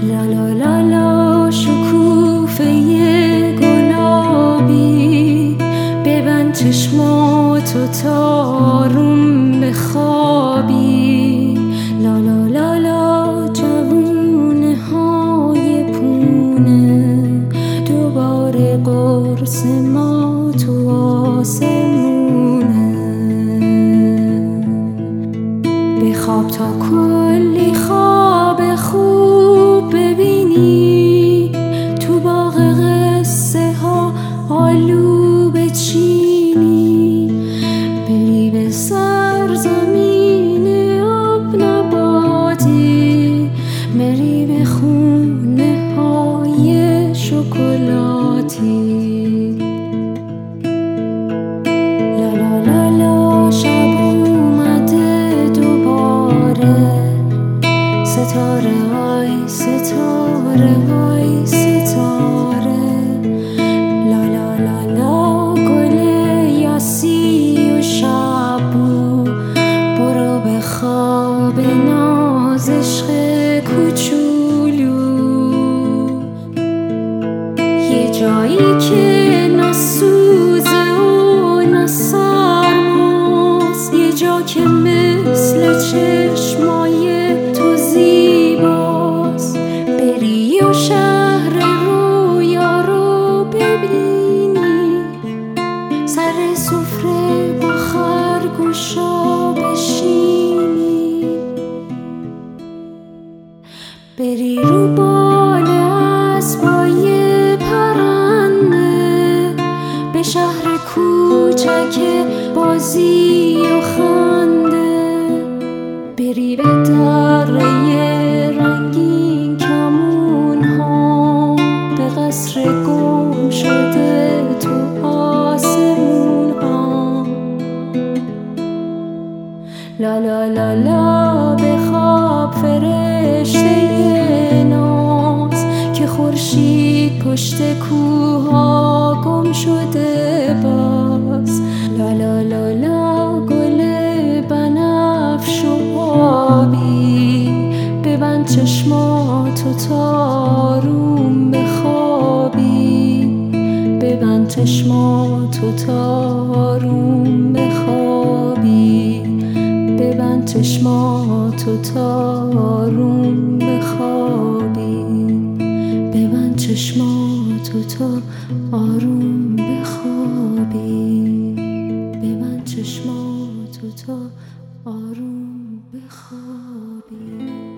لا لا لا لا شکوفه گلابی، ببند چشماتو تا آروم بخوابی. لا لا لا لا جوونه های پونه، دوباره قرص ما تو آسمونه. بخواب تا کلی خواب خوب ببینی، تو باغ قصه ها آلو بچینی، بری به سرزمین آب نباتی، بری به خونه های شکلاتی. لا لا لا لا شب اومده دوباره، ستاره های ستاره های ستاره. لا لا لا لا گل یاسی و شبو، برو به خواب ناز عشق کوچولو. یه جایی که نسوزه و نسرماست، یه جا که مثل چشمای تو زیباست، بری و شهر رویا رو ببینی، سر سفره با خرگوشا بشینی، بری رو بال اسبای پرنده، به شهر کوچک بازی و خنده، بری به دره رنگین کمون ها، به قصر گم شده تو آسمون ها. لا لا لا لا بخواب فرشته ناز، که خورشید پشت کوها گم شده باز. لا لا لا لا گل بنفش و آبی، ببند چشماتو تا آروم بخوابی، ببند چشماتو تا آروم بخوابی، ببند چشماتو تا آروم بخوابی، ببند چشماتو تا آروم بخوابی، ببند چشماتو تا آروم بخوابی.